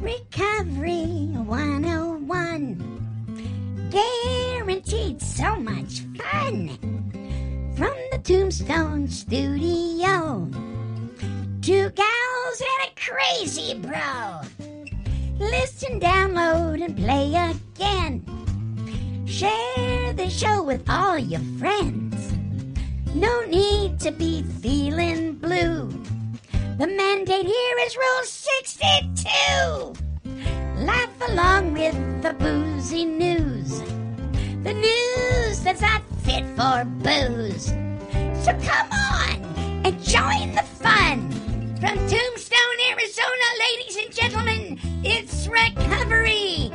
Recovery 101. Guaranteed so much fun. From the Tombstone Studio. Two gals and a crazy bro. Listen, download, and play again. Share the show with all your friends. No need to be feeling blue. The mandate here is Rule 62. Laugh along with the boozy news. The news that's not fit for booze. So come on and join the fun. From Tombstone, Arizona, ladies and gentlemen, it's Recovery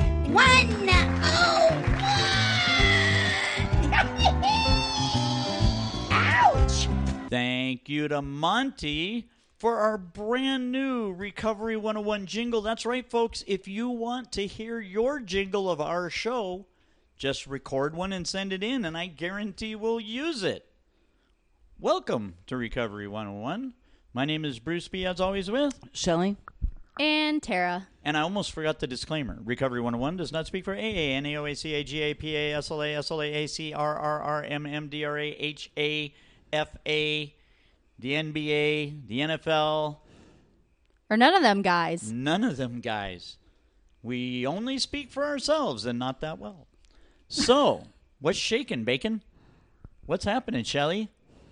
101. Ouch! Thank you to Monty for our brand new Recovery 101 jingle. That's right, folks. If you want to hear your jingle of our show, just record one and send it in, and I guarantee we'll use it. Welcome to Recovery 101. My name is Bruce B, as always, with Shelley and Tara. And I almost forgot the disclaimer. Recovery 101 does not speak for AA, NAOAC, AGA, PA, SLA, SLA, AC, RRR, MMDRA, HA, FA, the NBA, the NFL. Or none of them guys. None of them guys. We only speak for ourselves, and not that well. So, what's shaking, Bacon? What's happening, Shelley?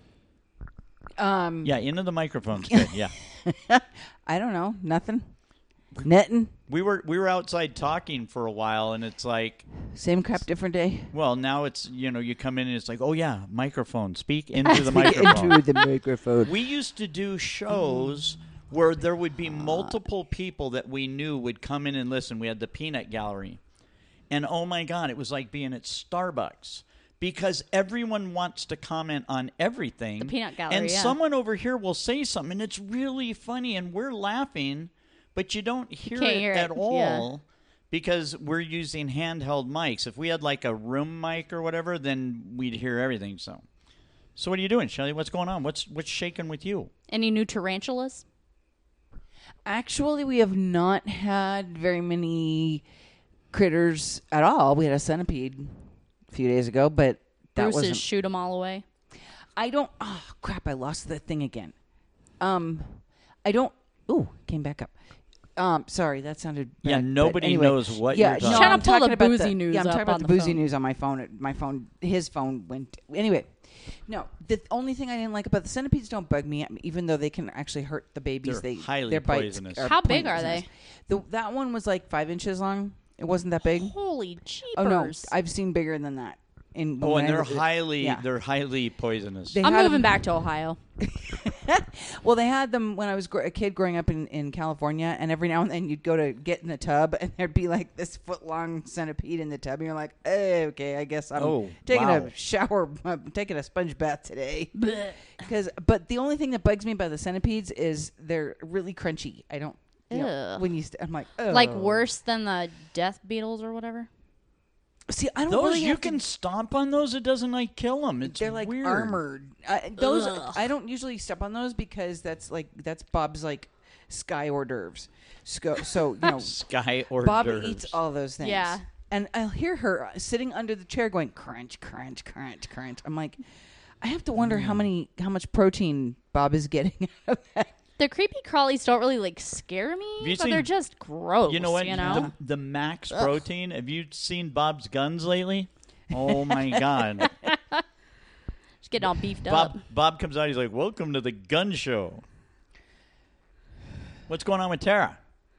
Yeah, into the microphone's good, yeah. I don't know. Nothing. Knitting. We were outside talking for a while, and it's like... Same crap, different day. Well, now it's, you come in and it's like, oh, yeah, microphone. Speak into the microphone. Into the microphone. We used to do shows where there would be multiple people that we knew would come in and listen. We had the Peanut Gallery. And, oh, my God, it was like being at Starbucks. Because everyone wants to comment on everything. The Peanut Gallery, and yeah. someone over here will say something, and it's really funny, and we're laughing, but you don't hear it at all because we're using handheld mics. If we had like a room mic or whatever, then we'd hear everything. So what are you doing, Shelley? What's going on? What's shaking with you? Any new tarantulas? Actually, we have not had very many critters at all. We had a centipede a few days ago, but that Bruce's wasn't... shoot them all away. I don't... Oh, crap, I lost the thing again. I don't... Ooh, came back up. Sorry, that sounded bad. Yeah, nobody anyway, knows what you're talking no, about. I'm Trying to pull talking the about boozy news Yeah, I'm up talking about on the the boozy phone. news on my phone. My phone, his phone went... Anyway, no, the only thing I didn't like about the centipedes don't bug me, even though they can actually hurt the babies. They're highly their bites poisonous. are How big are poisonous. they? That one was like 5 inches long. It wasn't that big. Holy jeepers. Oh, no, I've seen bigger than that. And they're highly poisonous. I'm moving back to Ohio. Well, they had them when I was a kid growing up in California, and every now and then you'd go to get in the tub, and there'd be like this foot-long centipede in the tub, and you're like, hey, okay, I guess I'm taking a shower, I'm taking a sponge bath today. But the only thing that bugs me about the centipedes is they're really crunchy. I don't, when you, I'm like, oh. Like worse than the death beetles or whatever? See, I don't those really you can stomp on those. It doesn't like kill them. They're like weird. armored. Those I don't usually step on those because that's Bob's like sky hors d'oeuvres. So Sky hors Bob d'oeuvres. eats all those things. Yeah. And I'll hear her sitting under the chair going crunch, crunch, crunch, crunch. I'm like, I have to wonder how much protein Bob is getting out of that. The creepy crawlies don't really like scare me, but they're just gross. You know what? You know? The max protein. Have you seen Bob's guns lately? Oh my God! Just getting all beefed up. Bob comes out. He's like, "Welcome to the gun show." What's going on with Tara?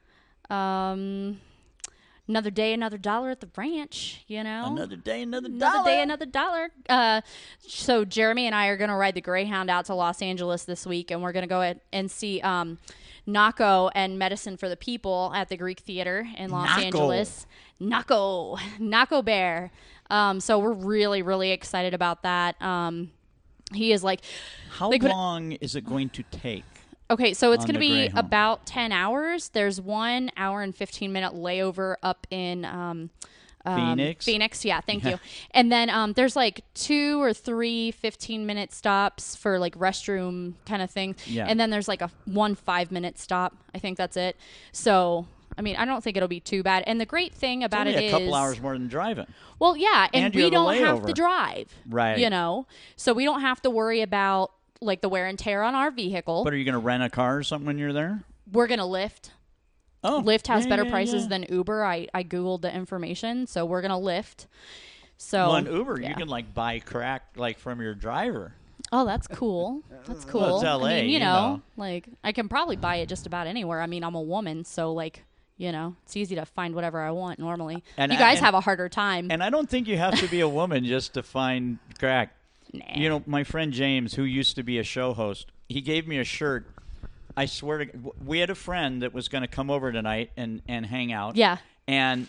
Another day, another dollar at the ranch, you know? Another day, another dollar. So Jeremy and I are going to ride the Greyhound out to Los Angeles this week, and we're going to go and see Nako and Medicine for the People at the Greek Theater in Los Angeles. Nako Bear. So we're really, really excited about that. He is like... How long is it going to take? Okay, so it's going to be Greyhound? about 10 hours. There's 1 hour and 15-minute layover up in Phoenix? Phoenix, yeah, thank you. And then there's like 2 or 3 15-minute stops for like restroom kind of thing. Yeah. And then there's like one 5-minute stop. I think that's it. So I mean, I don't think it'll be too bad. And the great thing about It's only it a couple is, hours more than driving. well, yeah, and you we have a don't have layover. to drive, Right. You know, so we don't have to worry about like the wear and tear on our vehicle. But are you going to rent a car or something when you're there? We're gonna Lyft. Oh, Lyft has yeah, better yeah, prices yeah. than Uber. I googled the information, so we're gonna Lyft. So Well, on Uber, you yeah. can like buy crack like from your driver. Oh, that's cool. That's cool. Well, it's LA, I mean, you you know, know. like I can probably buy it just about anywhere. I mean, I'm a woman, so like, you know, it's easy to find whatever I want normally. And you guys and- have a harder time. And I don't think you have to be a woman just to find crack. Nah. You know, my friend James, who used to be a show host, he gave me a shirt. I swear to, we had a friend that was going to come over tonight and hang out. Yeah. And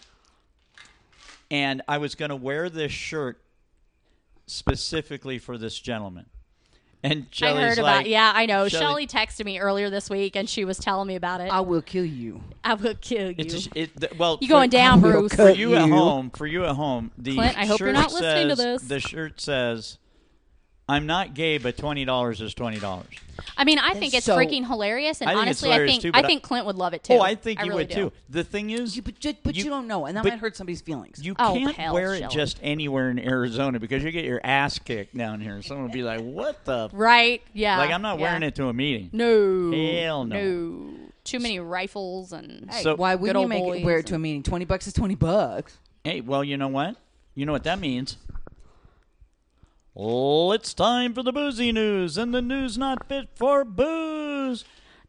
I was going to wear this shirt specifically for this gentleman. And I Shelley's heard like, about. Yeah, I know. Shelley- Shelly texted me earlier this week, and she was telling me about it. I will kill you. I will kill you. Well, You going down, I will Bruce? cut for you at you. home? For you at home, the Clint, I hope you're shirt not listening to says- this. The shirt says, "I'm not gay, but $20 is $20." I mean, I think it's so- freaking hilarious, and I think it's honestly, hilarious I think too, I but think Clint would love it too. Oh, I think you really would do. too. The thing is, But you don't know, and that but- might hurt somebody's feelings. you Oh, can't hell, wear it Shelley. just anywhere in Arizona because you get your ass kicked down here. Someone will be like, "What the?" Right? Yeah. Like, I'm not yeah. wearing it to a meeting. No. Hell no. No. Too many rifles and. Hey, So- why Good wouldn't you old make boys it wear it to a meeting? $20 is $20. Hey, well, you know what? You know what that means? Oh, it's time for the boozy news, and the news not fit for booze.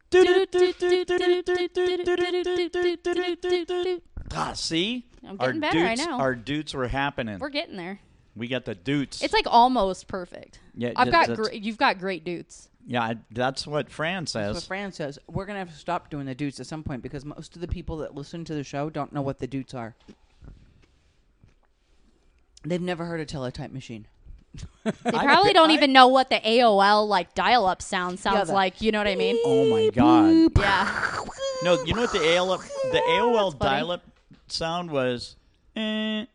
Ah, see? I'm getting better, I know. Our doots were happening. We're getting there. We got the doots. It's like almost perfect. Yeah, I've got. that's- You've got great dudes. Yeah, that's what Fran That's what says. Fran says. We're going to have to stop doing the dutes at some point because most of the people that listen to the show don't know what the dutes are. They've never heard a teletype machine. They probably don't I- even know what the AOL like dial-up sounds the- like. You know what I mean? Oh my God! Yeah. No, you know what the AOL That's funny. dial-up sound was? Because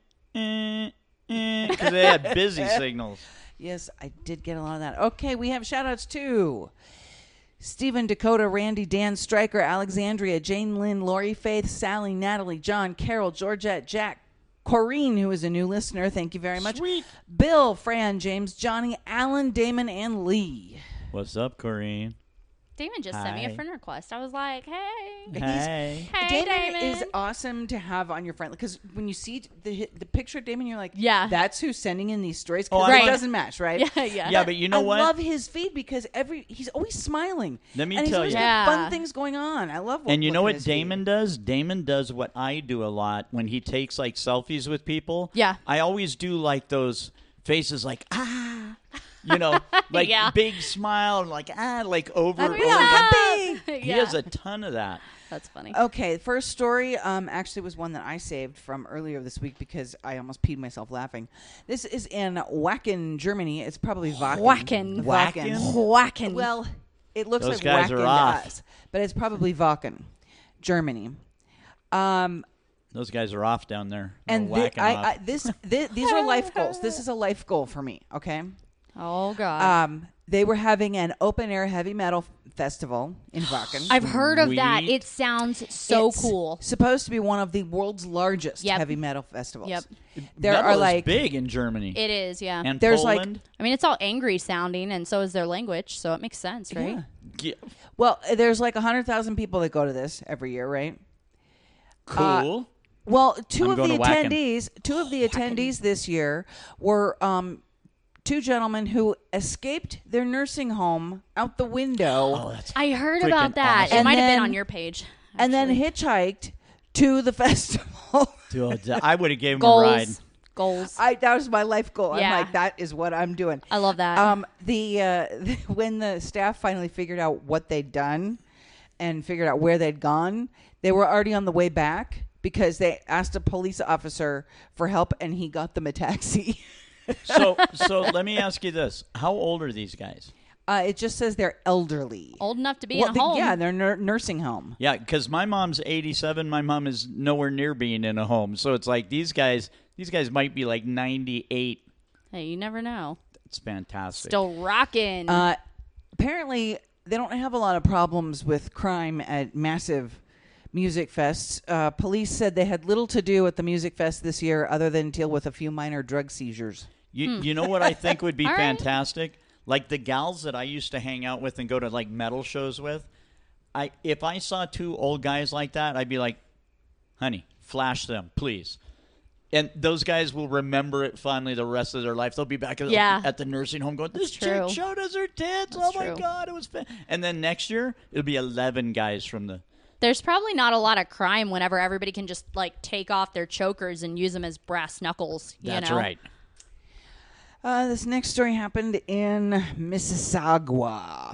they had busy signals. Yes, I did get a lot of that. Okay, we have shout-outs too. Stephen, Dakota, Randy, Dan, Stryker, Alexandria, Jane Lynn, Lori, Faith, Sally, Natalie, John, Carol, Georgette, Jack, Corrine, who is a new listener. Thank you very much. Sweet. Bill, Fran, James, Johnny, Alan, Damon, and Lee. What's up, Corinne? Damon just sent me Hi. a friend request. I was like, hey. Hey. Hey, Damon, is Damon. awesome to have on your friend because when you see the picture of Damon, you're like, Yeah. that's who's sending in these stories. 'Cause Oh, it Right. doesn't match, right? Yeah, yeah. Yeah, but you know I what? love his feed because he's always smiling. Let me and he's tell always you. got Yeah. fun things going on. I love. And you know looking at what his feed. Damon does? Damon does what I do a lot when he takes like selfies with people. Yeah. I always do like those faces like, you know, like Yeah. big smile and like, like over. I'm over. really happy. He has a ton of that. That's funny. Okay, the first story actually was one that I saved from earlier this week because I almost peed myself laughing. This is in Wacken, Germany. It's probably Wacken. Wacken. Wacken? Wacken. Well, it looks Those like guys Wacken are to off. us, but it's probably Wacken, Germany. Those guys are off down there. And They're whacking off. these are life goals. This is a life goal for me. Okay. oh, God. They were having an open air heavy metal festival in Wacken. I've heard of that. Sweet. It sounds so It's cool. Supposed to be one of the world's largest Yep. heavy metal festivals. Yep. There Metal are is like big in Germany. It is, yeah. and There's, like- Poland. I mean, it's all angry sounding, and so is their language, so it makes sense, right? Yeah. Yeah. Well, there's like 100,000 people that go to this every year, right? Cool. Well, two I'm of the going to Wacken. attendees this year were two gentlemen who escaped their nursing home out the window oh, that's I heard Freaking about that. awesome. It And might have been then- on your page. and then hitchhiked to the festival. dude, I would have gave him a ride. Goals. That was my life goal. Yeah. I'm like, that is what I'm doing. I love that. When the staff finally figured out what they'd done and figured out where they'd gone, they were already on the way back because they asked a police officer for help and he got them a taxi. So let me ask you this: how old are these guys? It just says they're elderly. Old enough to be Well, in a home. Yeah, they're nursing home. Yeah, because my mom's 87. My mom is nowhere near being in a home. So it's like these guys might be like 98. Hey, you never know. It's fantastic. Still rocking. Apparently, they don't have a lot of problems with crime at massive music fests. Police said they had little to do at the music fest this year other than deal with a few minor drug seizures. You know what I think would be All right. fantastic? Like the gals that I used to hang out with and go to like metal shows with. If I saw two old guys like that, I'd be like, honey, flash them, please. And those guys will remember it fondly the rest of their life. They'll be back at the nursing home going, this chick showed us her tits. That's my true. God, it was fun. And then next year, it'll be 11 guys from the... There's probably not a lot of crime whenever everybody can just like take off their chokers and use them as brass knuckles. That's you know? right. This next story happened in Mississauga,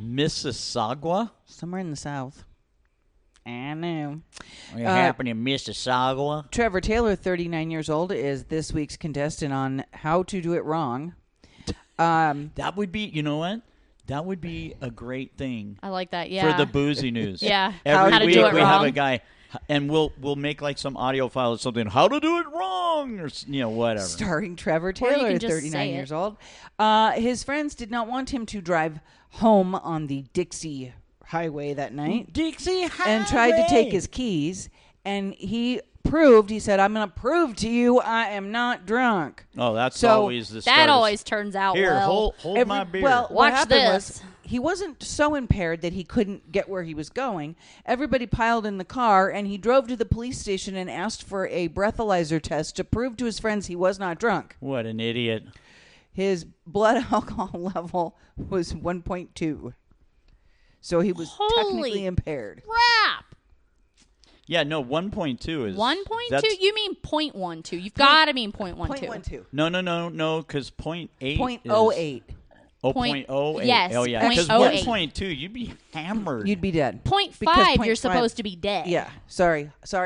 somewhere in the South. I know. What happened in Mississauga? Trevor Taylor, 39 years old, is this week's contestant on How to Do It Wrong. That would be, you know what? That would be a great thing I like that. Yeah. for the boozy news. Yeah. Every How to week do it we have a wrong. guy, and we'll make like some audio file or something. How to do it wrong, or whatever. Starring Trevor you Taylor, can just 39 say years it. old. His friends did not want him to drive home on the Dixie Highway that night Dixie Highway. and tried to take his keys. And he said, I'm going to prove to you I am not drunk. Oh, that's So always the start. That always turns out Here, well. hold my beer. Well, what Watch happened was this. he wasn't so impaired that he couldn't get where he was going. Everybody piled in the car, and he drove to the police station and asked for a breathalyzer test to prove to his friends he was not drunk. What an idiot. His blood alcohol level was 1.2. So he was Holy technically impaired. Crap. Yeah, no, 1.2 is 1.2? You mean 0.12. You've got to mean 0.12. 0.12. No, because 0.8 0.08. Oh, Point- 0.08. yes, Oh, yeah. Because 0.08. 1.2, you'd be hammered. You'd be dead. 0.5, Because you're 0.5 supposed to be dead. Yeah. Sorry.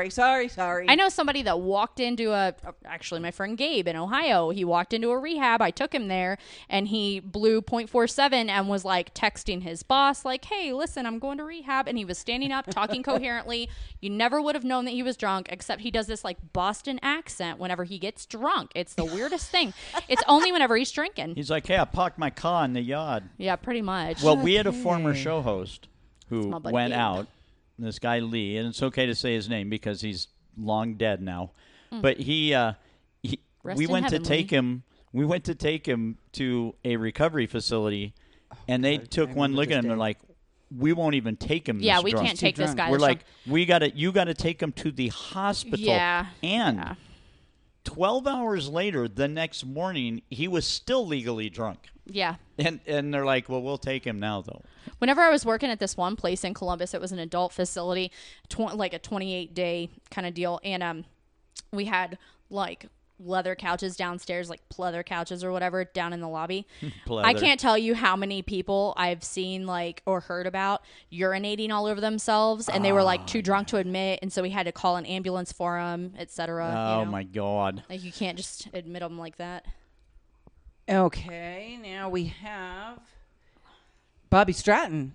I know somebody that walked into actually my friend Gabe in Ohio. He walked into a rehab. I took him there and he blew 0.47 and was like texting his boss like, hey, listen, I'm going to rehab. And he was standing up talking coherently. You never would have known that he was drunk, except he does this like Boston accent whenever he gets drunk. It's the weirdest thing. It's only whenever he's drinking. He's like, hey, I parked my car in the yard. Yeah, pretty much. Well, we had a former show host who my buddy went Gabe. out, this guy Lee, and it's okay to say his name because he's long dead now. But Mm. Rest we in went to heaven, take Lee. him. We went to take him to a recovery facility, and they took one look at him. They're like, "We won't even take him." yeah, this we drunk. can't take this drunk. guy. We're There's like, you got to take him to the hospital. Yeah. And Yeah. 12 hours later, the next morning, he was still legally drunk. yeah. And they're like, well, we'll take him now, though. Whenever I was working at this one place in Columbus, it was an adult facility, like a 28-day kind of deal, and we had like leather couches downstairs, like pleather couches or whatever, down in the lobby. I Pleather. can't tell you how many people I've seen like or heard about urinating all over themselves, and they were like too drunk to admit, and so we had to call an ambulance for them, etc. Oh, my God. Like you can't just admit them like that. Okay, now we have Bobby Stratton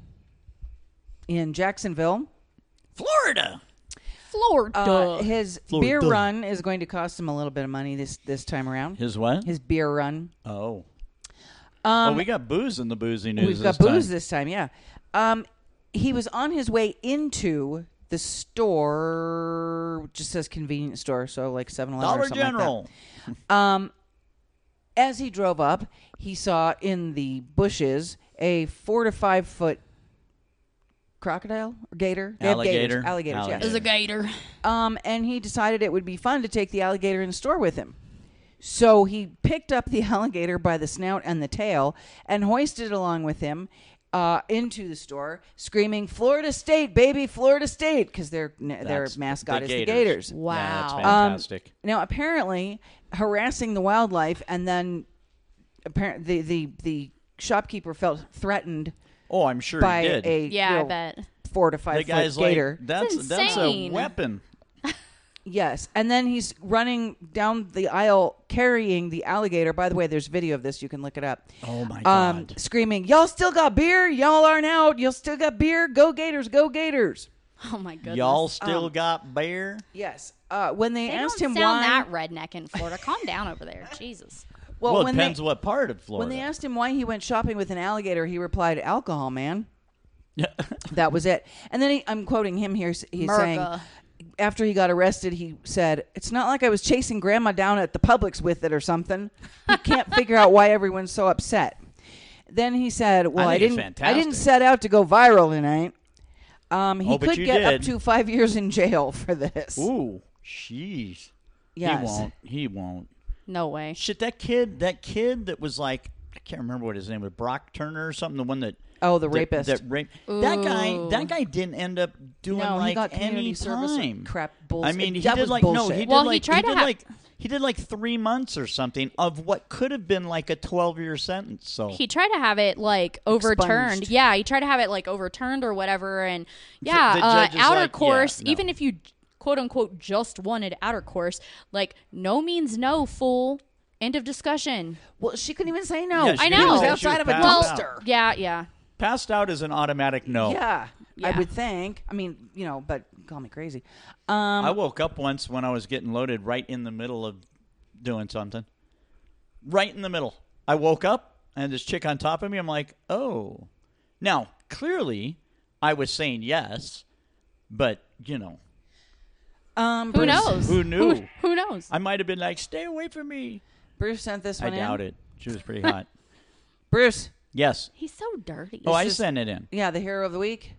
in Jacksonville. Florida. Florida. His Florida. beer run is going to cost him a little bit of money this time around. His what? His beer run. Oh. Well, we got booze in the boozy news. We've got booze this time, yeah. He was on his way into the store, just says convenience store, so like 7-Eleven or Dollar something General. like that. As he drove up, he saw in the bushes a 4 to 5 foot crocodile or gator. They have gators. Alligator. Alligators, yeah. There's a gator. And he decided it would be fun to take the alligator in the store with him. So he picked up the alligator by the snout and the tail and hoisted it along with him into the store, screaming, "Florida State, baby, Florida State," because their That's mascot the is the Gators. Gators. Wow. Yeah, that's fantastic. Now, apparently, harassing the wildlife, and then apparently the shopkeeper felt threatened Oh, I'm sure by he did. a Yeah, I bet. 4 to The 5 foot guy's gator. like, that's a insane. weapon. Yes, and then he's running down the aisle carrying the alligator. By the way, there's video of this. You can look it up. Oh, my God. Screaming, "Y'all still got beer? Y'all aren't out. Y'all still got beer? Go Gators, go Gators." Oh my goodness. Y'all still got bear? Yes. When they They asked don't him sound why, that redneck in Florida. Calm down over there. Jesus. Well, it when depends they, what part of Florida. when they asked him why he went shopping with an alligator, he replied, "Alcohol, man." That was it. And then I'm quoting him here. He's saying, Merga. after he got arrested, he said, "It's not like I was chasing Grandma down at the Publix with it or something. He can't figure out why everyone's so upset." Then he said, "Well, I think it's didn't fantastic. set out to go viral tonight." He but could you get up did. to 5 years in jail for this. Ooh, jeez. Yes. He won't. No way. Shit, that kid that was like, I can't remember what his name was, Brock Turner or something, the one that Oh, the rapist. that raped that guy didn't end up doing No, he like got community any service time. crap bullshit. I mean, he That did was like bullshit. he did Well, he like tried to have- he did like 3 months or something of what could have been like a 12-year sentence. So He tried to have it like overturned. Expunged. Yeah, he tried to have it like overturned or whatever. And the yeah, judge is outer like, course. yeah, no. Even if you quote unquote just wanted outer course, like no means no, fool. End of discussion. Well, she couldn't even say no. Yeah, she I didn't know. She was say she outside was of a passed out. dumpster. Yeah. passed out is an automatic no. Yeah, I Yeah. would think. I mean, but call me crazy. I woke up once when I was getting loaded right in the middle of doing something. Right in the middle. I woke up and this chick on top of me, I'm like, oh. Now, clearly, I was saying yes, but, Who Bruce, knows? Who knew? Who knows? I might have been like, stay away from me. Bruce sent this I one in. doubt it. She was pretty hot. Bruce, Yes. He's so dirty. Oh, I is- sent it in. yeah, the hero of the week.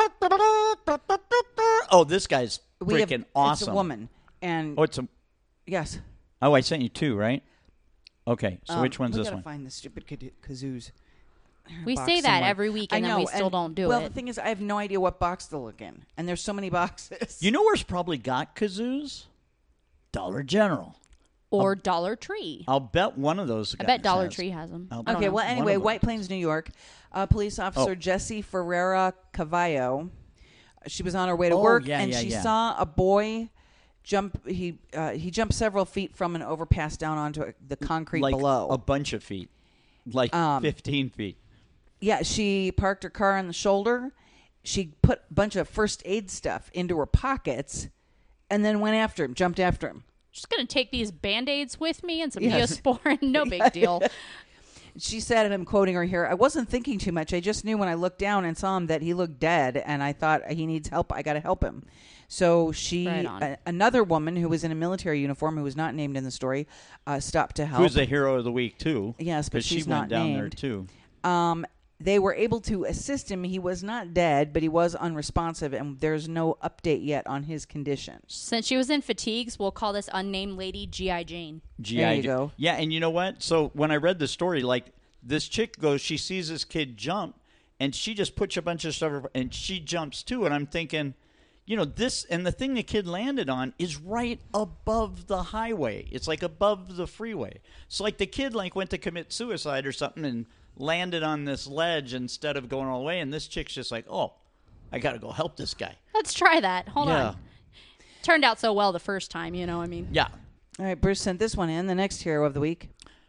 Oh, this guy's We have, freaking awesome. It's a woman, and Oh, it's a. yes. Oh, I sent you two, right? Okay, so which one's we this gotta one? find the stupid kazoos. We box say that somewhere. every week, I and then know, we still and- don't do well, it. the thing is, I have no idea what box to look in, and there's so many boxes. You know where's probably got kazoos? Dollar General. Or Dollar Tree. I'll bet one of those. I bet guys Dollar has. Tree has them. I'll- Okay, well, One anyway, of them. White Plains, New York. Police officer Oh. Jessie Ferreira Cavallo. She was on her way to Oh, work, yeah, and yeah, she yeah. saw a boy jump. He jumped several feet from an overpass down onto the concrete like below. a bunch of feet, like 15 feet. Yeah, she parked her car on the shoulder. She put a bunch of first aid stuff into her pockets, and then went after him, jumped after him. Just gonna take these Band-Aids with me and some Yes. Neosporin. No big deal. She said, and I'm quoting her here, "I wasn't thinking too much. I just knew when I looked down and saw him that he looked dead, and I thought he needs help. I got to help him." So she, Right on. another woman who was in a military uniform, who was not named in the story, stopped to help. Who's the hero of the week too? Yes, but 'Cause she she's went not down there named. too. They were able to assist him. He was not dead, but he was unresponsive, and there's no update yet on his condition. Since she was in fatigues, we'll call this unnamed lady G.I. Jane. GI There you Jane. go. Yeah, and you know what? So when I read the story, like this chick goes, she sees this kid jump, and she just puts a bunch of stuff, and she jumps too. And I'm thinking, this, and the thing the kid landed on is right above the highway. It's like above the freeway. So like the kid like went to commit suicide or something and landed on this ledge instead of going all the way. And this chick's just like, oh, I got to go help this guy. Let's try that. Hold Yeah. on. Turned out so well the first time, I mean. Yeah. All right, Bruce sent this one in. The next hero of the week.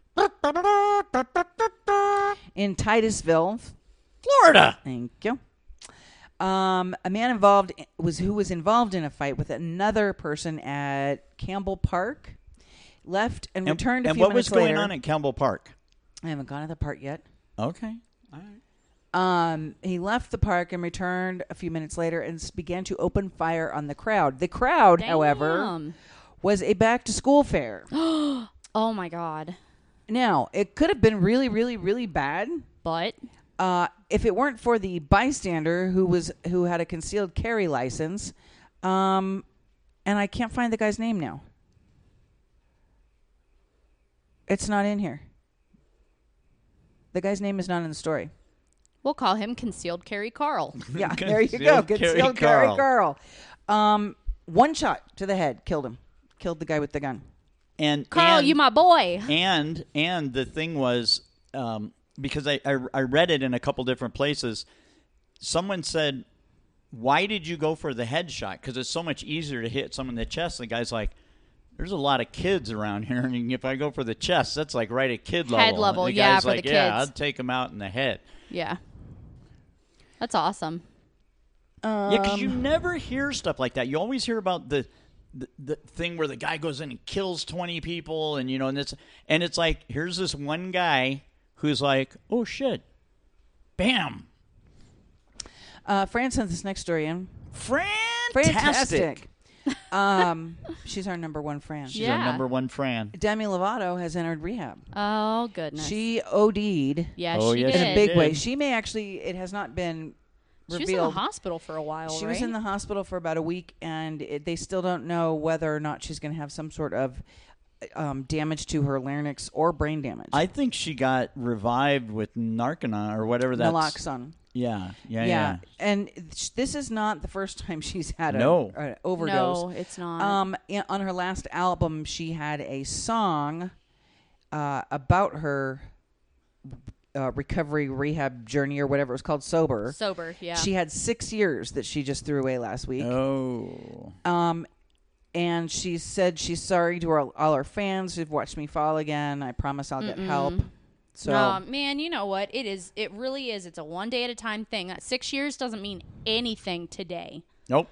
In Titusville, Florida. thank you. A man who was involved in a fight with another person at Campbell Park left and returned a and few what minutes was going later. on at Campbell Park? I haven't gone to the park yet. Okay. All right. He left the park and returned a few minutes later and began to open fire on the crowd. The crowd, however, Damn. was a back-to-school fair. Oh my God. Now, it could have been really, really, really bad But if it weren't for the bystander who had a concealed carry license, and I can't find the guy's name now. It's not in here. The guy's name is not in the story. we'll call him Concealed Carry Carl. Yeah, there you go. Concealed carry Concealed carry Carl. Carl. One shot to the head killed him. Killed the guy with the gun. And Carl, and, you my boy. And the thing was, because I read it in a couple different places, someone said, why did you go for the headshot? Because it's so much easier to hit someone in the chest. The guy's like, there's a lot of kids around here, and if I go for the chest, that's like right at kid level. Head level, And the yeah, guy's for like, the yeah, kids. I'd take him out in the head. Yeah. That's awesome. Yeah, because you never hear stuff like that. You always hear about the thing where the guy goes in and kills 20 people, and and it's like, here's this one guy who's like, oh shit, bam. Fran sent this next story in. Fantastic. She's our number one Fran. She's Yeah. our number one Fran. Demi Lovato has entered rehab. Oh goodness. She OD'd yeah, Oh, she yes, did. in a big did. way. She may actually, it has not been She was revealed. in the hospital for a while. She right? was in the hospital for about a week, and they still don't know whether or not she's going to have some sort of damage to her larynx or brain damage. I think she got revived with Narconon or whatever that's. Naloxone. Yeah. And this is not the first time she's had No. an overdose. No, it's not. On her last album, she had a song about her recovery rehab journey or whatever it was called, Sober. Sober, yeah. She had 6 years that she just threw away last week. Oh. And she said she's sorry to all her fans who've watched me fall again. I promise I'll get help. So man, you know what? It really is. It's a one day at a time thing. 6 years doesn't mean anything today. Nope.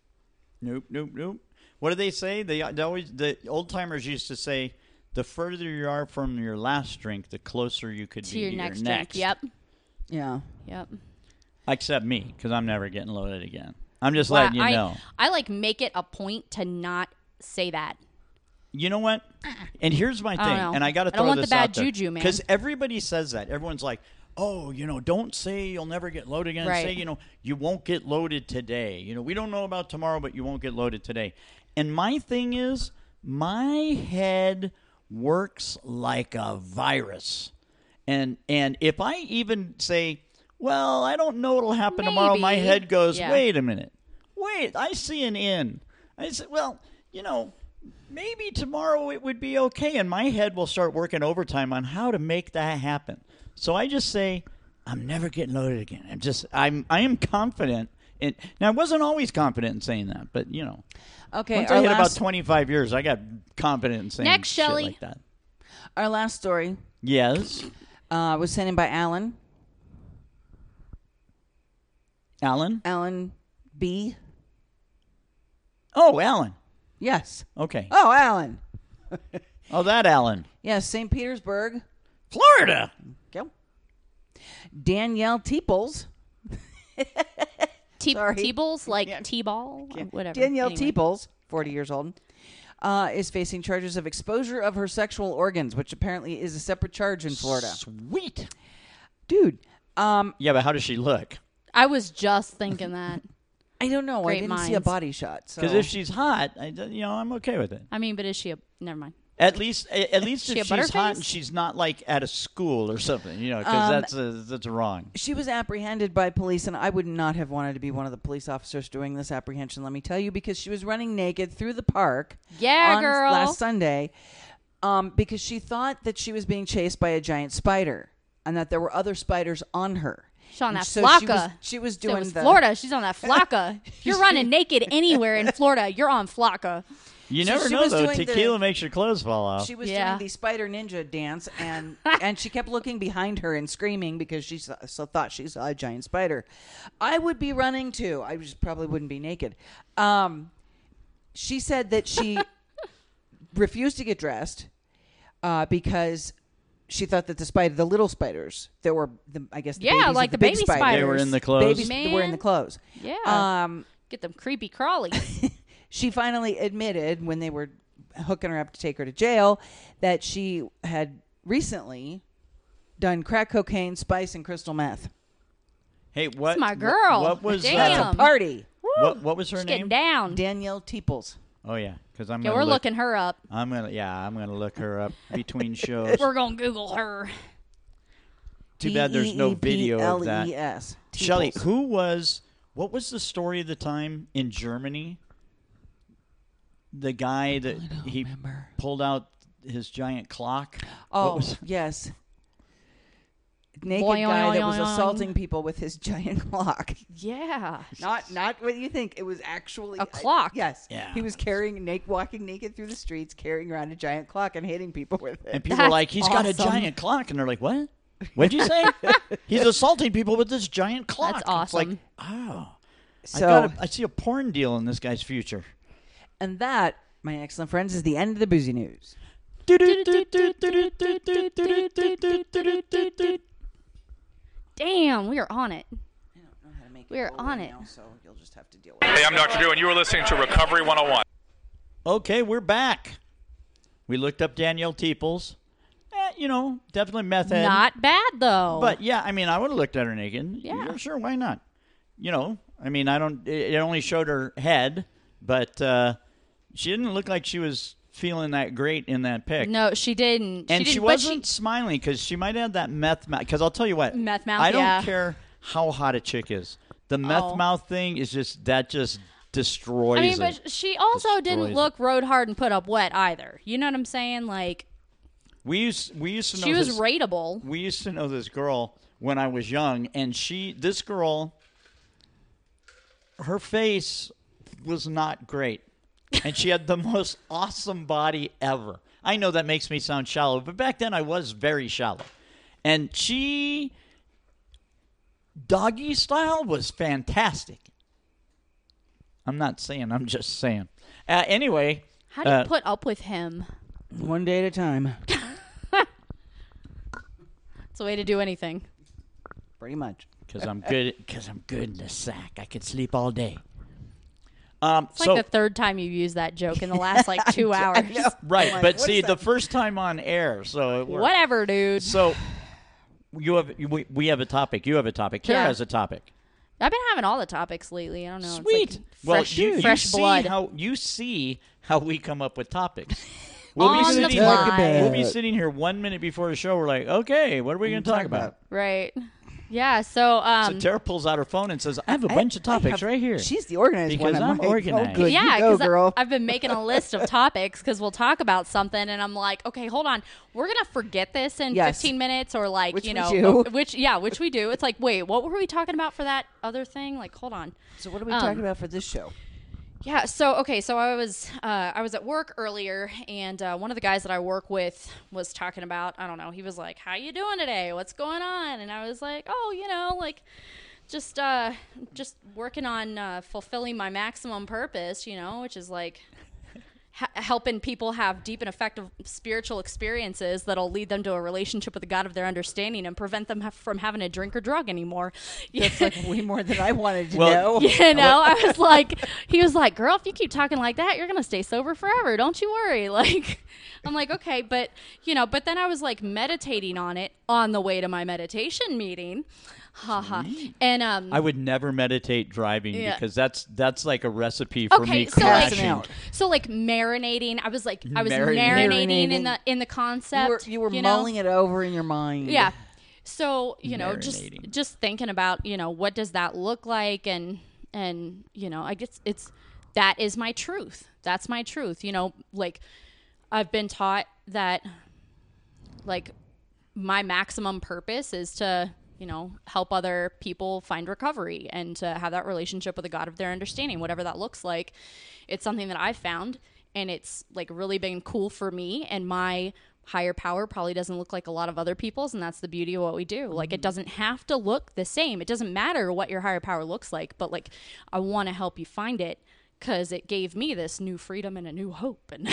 What do they say? The old timers used to say, the further you are from your last drink, the closer you could To be your to next your drink. next. Yep. yeah. Yep. Except me, because I'm never getting loaded again. I'm just Well, letting you know. I make it a point to not say that. You know what? And here's my I don't thing, know. and I got to I don't throw want this the bad out there. juju, man. Because everybody says that. Everyone's like, oh, don't say you'll never get loaded again. Right. Say, you won't get loaded today. We don't know about tomorrow, but you won't get loaded today. And my thing is, my head works like a virus. And if I even say, well, I don't know what'll happen tomorrow, my Maybe. head goes, Yeah. wait a minute. Wait, I see an in. I say, well, maybe tomorrow it would be okay, and my head will start working overtime on how to make that happen. So I just say, I'm never getting loaded again. I am confident. Now, I wasn't always confident in saying that, but, Okay. once I hit about 25 years, I got confident in saying Next, shit Shelley. like that. Our last story Yes. was sent in by Alan. Alan? Alan B. Oh, Alan. Yes. Okay. Oh, Alan. Oh, that Alan. Yes, St. Petersburg. Florida. Go. Danielle Teeples. Sorry. T-balls, like Yeah. T-ball, whatever. Danielle Anyway. Teeples, 40 years old, is facing charges of exposure of her sexual organs, which apparently is a separate charge in Florida. Sweet. Dude, Yeah, but how does she look? I was just thinking that. I don't know. Great I didn't see a minds. body shot. Because So. if she's hot, I'm okay with it. I mean, but is she never mind. At least She if a she's butterface? hot and she's not like at a school or something, because that's wrong. She was apprehended by police, and I would not have wanted to be one of the police officers doing this apprehension, let me tell you, because she was running naked through the park Yeah, on girl. last Sunday because she thought that she was being chased by a giant spider and that there were other spiders on her. She's on And that so flaca. She was So it doing was the Florida. She's on that flaca. If you're running naked anywhere in Florida, you're on flaca. You So never she know was though. doing the- Tequila makes your clothes fall off. She was Yeah. doing the spider ninja dance, and she kept looking behind her and screaming because she thought she saw a giant spider. I would be running too. I just probably wouldn't be naked. She said that she refused to get dressed because she thought that the little spiders that were, I guess, the Yeah, babies like of the the big baby spiders. They were in the clothes. Babies Man. were in the clothes. Yeah. Get them creepy crawlies. She finally admitted when they were hooking her up to take her to jail that she had recently done crack cocaine, spice, and crystal meth. Hey, what? my girl. What was Damn. That's a party. what was her She's name? getting down. Danielle Teeples. Oh yeah, because I'm Yeah, gonna we're look, looking her up. I'm gonna look her up between shows. We're going to Google her. Too bad there's no video of that. Teeples. Shelley, what was the story of the time in Germany? The guy that he remember. pulled out his giant clock. What Oh, was- yes. Naked Boing, guy that oing, was oing, oing. assaulting people with his giant clock. Yeah. Not what you think. It was actually A clock. Yes. Yeah. He was walking naked through the streets, carrying around a giant clock and hitting people with it. And people were like, he's got a awesome. giant clock. And they're like, what? What'd you say? He's assaulting people with this giant clock. That's It's like, awesome. oh. So, I see a porn deal in this guy's future. and that, my excellent friends, is the end of the boozy news. Damn, we are on it. I don't know how to make We're on it. Now, so you'll just have to deal with it. Hey, I'm Dr. Drew, and you are listening to Recovery 101. Okay, we're back. We looked up Danielle Teeples. Definitely meth head. Not bad though. But yeah, I mean, I would have looked at her naked. Yeah. Sure, why not? It only showed her head, but she didn't look like she was feeling that great in that pic. No, she didn't. And she she didn't, wasn't smiling because she might have that meth mouth. Because I'll tell you what. Meth mouth, I don't yeah. care how hot a chick is. The meth mouth thing is just destroys I mean, it. but she also didn't Destroys look rode hard and put up wet either. You know what I'm saying? Like, we used to know she was rateable. We used to know this girl when I was young, and this girl, her face was not great. And she had the most awesome body ever. I know that makes me sound shallow, but back then I was very shallow. And she, doggy style, was fantastic. I'm not saying, I'm just saying. Anyway. How do you put up with him? One day at a time. It's a way to do anything. Pretty much. Because I'm good in the sack. I could sleep all day. It's like the third time you've used that joke in the last 2 hours. Right, like, but what see, is that? the first time on air, so it worked. Whatever, dude. So we have a topic. You have a topic. Tara Yeah. has a topic. I've been having all the topics lately. I don't know. Sweet. It's like Well, fresh, you fresh see blood. you see how we come up with topics. On the sitting fly. here, we'll be sitting here 1 minute before the show. We're like, okay, what are we going to talk about? Right. Yeah, so So Tara pulls out her phone and says, I have a bunch of topics right here. She's the organized Because one. I'm like, organized. Oh, good. yeah, you go, because girl. I've been making a list of topics because we'll talk about something, and I'm like, okay, hold on, we're gonna forget this in Yes. 15 minutes, or like, Which you we know, do. which we do. It's like, wait, what were we talking about for that other thing? Like, hold on. So what are we talking about for this show? Yeah. So I was at work earlier, and one of the guys that I work with was talking about, I don't know, he was like, "How you doing today? What's going on?" And I was like, "Oh, like just working on fulfilling my maximum purpose, which is like helping people have deep and effective spiritual experiences that'll lead them to a relationship with the God of their understanding and prevent them from having to drink or drug anymore." That's like way more than I wanted to Well, know. I was like, he was like, "Girl, if you keep talking like that, you're going to stay sober forever. Don't you worry." Like, I'm like, okay, but then I was like meditating on it on the way to my meditation meeting. Haha. And I would never meditate driving Yeah. because that's like a recipe for me so like, crashing. marinating. I was Marinating. marinating in the concept. You were know? mulling it over in your mind. Yeah. So, Marinating. just thinking about, what does that look like? And I guess that is my truth. That's my truth. Like I've been taught that like my maximum purpose is to, help other people find recovery and to have that relationship with the God of their understanding, whatever that looks like. It's something that I've found, and it's like really been cool for me, and my higher power probably doesn't look like a lot of other people's, and that's the beauty of what we do. Like, it doesn't have to look the same. It doesn't matter what your higher power looks like, but like, I want to help you find it because it gave me this new freedom and a new hope, and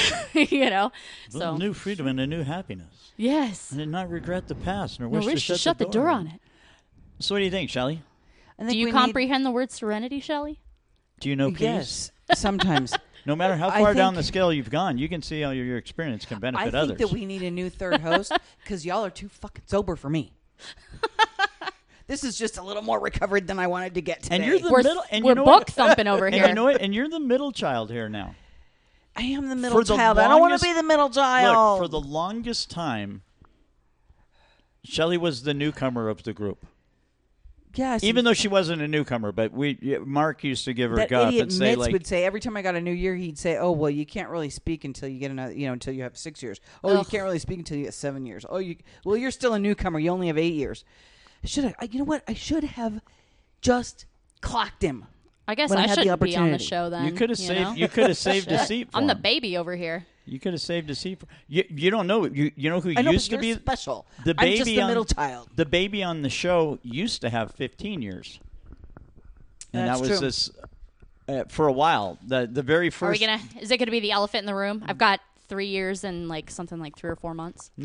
so A new freedom and a new happiness. yes, I did not regret the past nor no wish wish to to shut the door on it. So what do you think, Shelley? I think Do you we comprehend the word serenity, Shelley? Do you know Need, peace? yes, sometimes. No matter how I far down think- the scale you've gone, you can see how your experience can I benefit think others. that we need a new third host because y'all are too fucking sober for me. This is just a little more recovered than I wanted to get today. And you're the We're, middle. And we're you know book what? thumping over And here. you know what? And you're the middle child here now. I am the middle For the child. I don't want longest- to be the middle child. Look, for the longest time, Shelley was the newcomer of the group. yes, Even though she wasn't a newcomer, but Mark used to give her that guff idiot and say, Mitz like, would say every time I got a new year, he'd say, "Oh well, you can't really speak until you get another, until you have 6 years. Oh, you Ugh. can't really speak until you get 7 years. Oh, you're still a newcomer. You only have 8 years." You know what? I should have just clocked him. I guess when I I had the shouldn't be on the opportunity. show then. you could have know? saved. You could have saved a Shit. seat. For I'm the him. baby over here. You could have saved a seat. You don't know. You know who I know, used but to be you're special. the I'm just baby the on middle child. The baby on the show used to have 15 years, and That's that was true. this for a while. The very Are we first. is it gonna be the elephant in the room? I've got 3 years and like something like 3 or 4 months. No.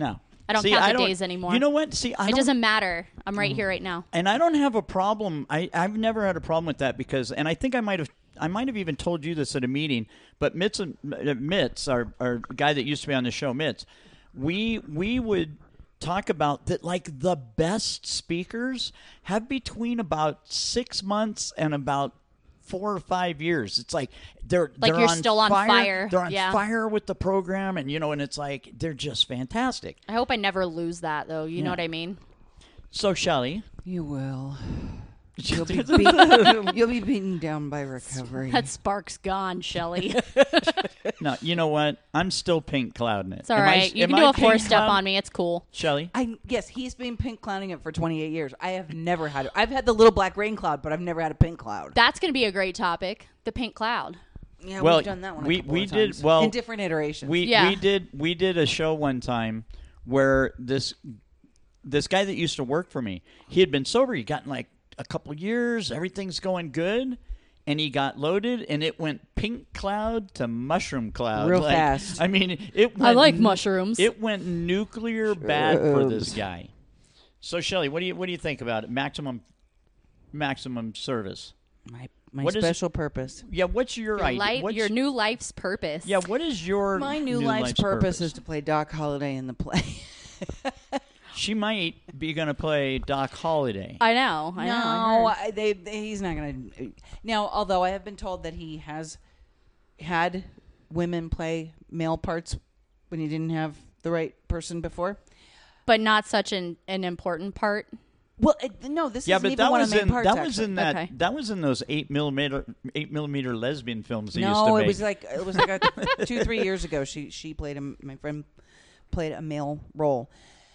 I don't count the days anymore. You know what? See, it doesn't matter. I'm right here right now. And I don't have a problem. I've never had a problem with that because, and I think I might have even told you this at a meeting, but Mitz, our guy that used to be on the show, Mitz, we would talk about that, like the best speakers have between about 6 months and about 4 or 5 years. It's like they're you're still on fire. They're on fire with the program, and and it's like they're just fantastic. I hope I never lose that, though. You know what I mean? So, Shelley, you will. You'll be beaten down by recovery. That spark's gone, Shelley. No, you know what? I'm still pink clouding it. It's all right. You can do a 4-step on me. It's cool. Shelley? Yes, he's been pink clouding it for 28 years. I have never had it. I've had the little black rain cloud, but I've never had a pink cloud. That's going to be a great topic, the pink cloud. Yeah, well, we've done that one we did times. well in different iterations. We did a show one time where this guy that used to work for me, he had been sober. He gotten like a couple years, everything's going good, and he got loaded, and it went pink cloud to mushroom cloud real fast. I mean, it went, I like mushrooms. It went nuclear bad for this guy. So, Shelley, what do you think about it? Maximum service. My special purpose. Yeah, what's your idea? Your new life's purpose. Yeah, what is your my new life's purpose is to play Doc Holliday in the play. She might be going to play Doc Holliday. I know. He's not going to. Now, although I have been told that he has had women play male parts when he didn't have the right person before, but not such an important part. Well, no, this isn't even one of the main parts. That was in that. Okay. That was in those 8mm lesbian films. They used no, to make. it was like 2-3 years ago. She played my friend played a male role.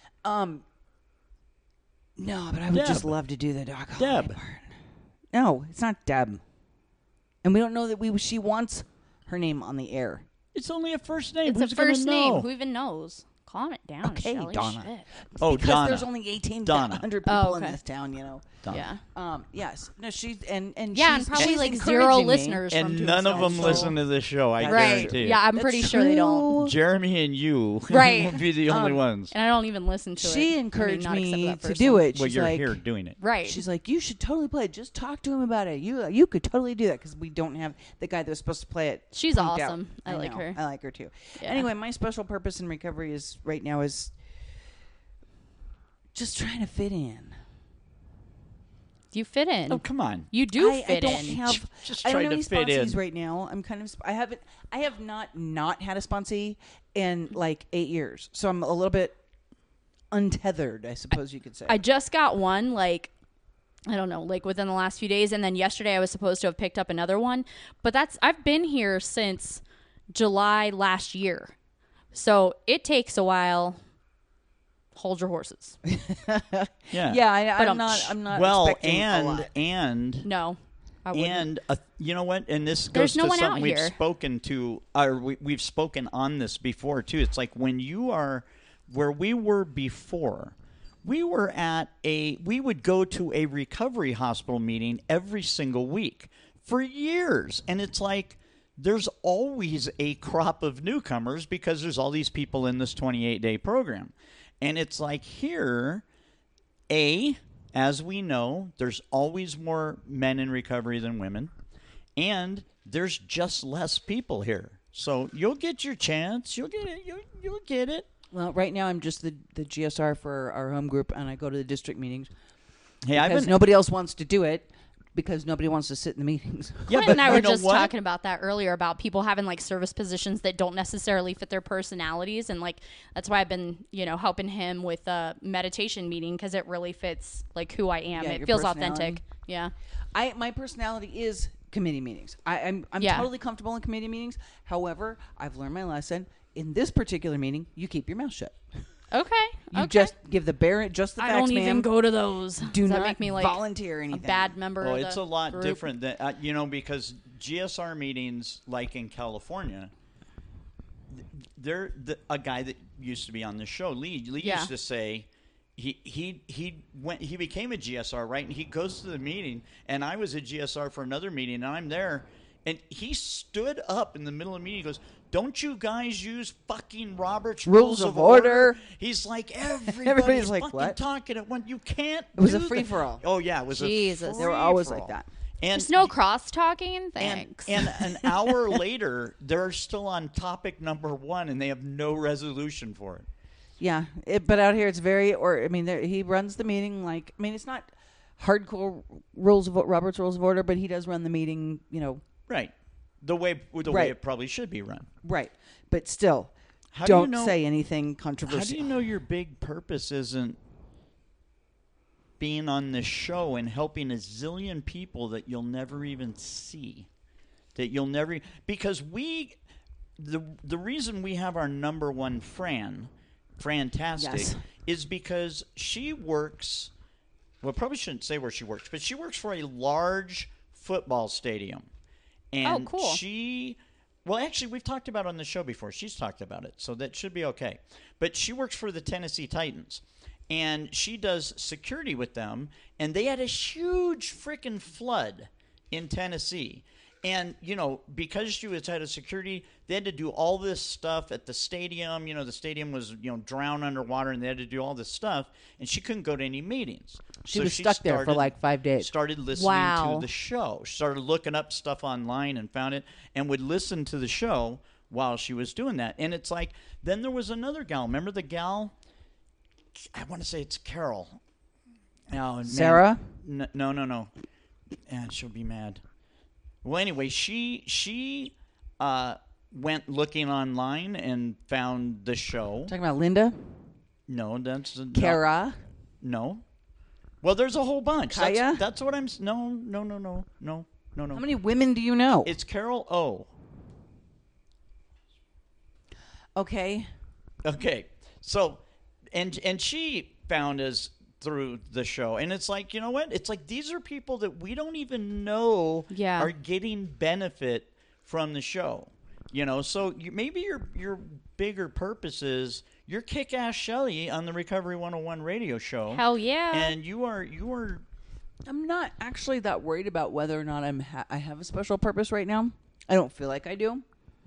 No, but I would just love to do the Doc Holliday part. No, it's not Deb. And we don't know that she wants her name on the air. It's only a first name. It's Who's a first name. Know? Who even knows? Calm it down, Okay, Shelley. Donna. Shit. Because Donna. there's only 1,800 people in this town, Donna. Yeah. Yes. No, she's and yeah, and probably she's like encouraging 0 me. listeners. And from none of them Tombstone, listen to this show. I right? guarantee. Yeah, I'm That's pretty sure they don't. true. Jeremy and you Right. will be the only ones. And I don't even listen to it. She encouraged not except for me that to person. do it. Well, She's you're like, here doing it. Right. She's like, you should totally play it. Just talk to him about it. You could totally do that because we don't have the guy that was supposed to play it. She's punked out. awesome. I like know. her. I like her too. Yeah. Anyway, my special purpose in recovery is right now is just trying to fit in. You fit in. Oh, come on. You do I fit don't in. have. Just I don't trying have to any fit in. sponsees right now. I'm kind of. I have not had a sponsee in like 8 years, so I'm a little bit untethered, I suppose you could say. I just got one, like, I don't know, like within the last few days, and then yesterday I was supposed to have picked up another one. But I've been here since July last year, so it takes a while. Hold your horses. Yeah. Yeah, But I'm not. Well, expecting a lot. and No, I wouldn't. and you know what? And this There's goes no to one out something we've here. spoken to, or we've spoken on this before too. It's like when you are where we were before. We would go to a recovery hospital meeting every single week for years, and it's like there's always a crop of newcomers because there's all these people in this 28-day program. And it's like here, as we know, there's always more men in recovery than women, and there's just less people here. So you'll get your chance. You'll get it. You'll get it. Well, right now I'm just the GSR for our home group, and I go to the district meetings Hey, because nobody else wants to do it because nobody wants to sit in the meetings. Yeah, Quinn and I you were know just what? talking about that earlier about people having like service positions that don't necessarily fit their personalities, and like that's why I've been helping him with a meditation meeting because it really fits like who I am. Yeah, It your feels personality. authentic. Yeah. My personality is committee meetings. I'm Yeah. totally comfortable in committee meetings. However, I've learned my lesson. In this particular meeting, you keep your mouth shut. Okay. You just give the just the I facts, don't even ma'am. go to those. Do Does not that make me like volunteer a anything. bad member? Oh, of it's the a lot group? different than because GSR meetings, like in California, a guy that used to be on the show, Lee Yeah. used to say he became a GSR, right? And he goes to the meeting, and I was a GSR for another meeting, and I'm there, And he stood up in the middle of the meeting. He goes, "Don't you guys use fucking Robert's Rules of Order?" He's like, Everybody's everybody's like, fucking what? talking at one. You can't. It was a do that." free-for-all. Oh yeah, it was Jesus. a They were always free-for-all. like that. And There's no cross talking. and, Thanks. and an hour later, they're still on topic number 1, and they have no resolution for it. Yeah, but out here it's very. He runs the meeting like. It's not hardcore Robert's Rules of Order, but he does run the meeting. Right. The way Right. it probably should be run. Right, but still, How do you don't know- say anything How controversial. do you know your big purpose isn't being on this show and helping a zillion people that you'll never even see? That you'll never... Because the reason we have our number one Frantastic, Yes. is because she works... Well, probably shouldn't say where she works, but she works for a large football stadium. And cool. Well, actually, we've talked about it on the show before. She's talked about it, so that should be okay. But she works for the Tennessee Titans, and she does security with them, and they had a huge freaking flood in Tennessee. And, because she was head of security, they had to do all this stuff at the stadium. The stadium was, drowned underwater, and they had to do all this stuff, and she couldn't go to any meetings. She So was stuck there for like 5 days. Started listening Wow. to the show. She started looking up stuff online and found it, and would listen to the show while she was doing that. And it's like, then there was another gal. Remember the gal? I want to say it's Carol. Oh, man. Sarah? No. And she'll be mad. Well, anyway, she went looking online and found the show. Talking about Linda, No, that's Kara. No. Well, there's a whole bunch. Kaya? That's what I'm. No. How many women do you know? It's Carol O. Okay. Okay. So, and she found us through the show, and it's like, you know what? It's like these are people that we don't even know Yeah. are getting benefit from the show. So maybe your bigger purpose is you're Kick-Ass Shelly on the Recovery 101 radio show. Hell yeah. And you are. I'm not actually that worried about whether or not I have a special purpose right now. I don't feel like I do.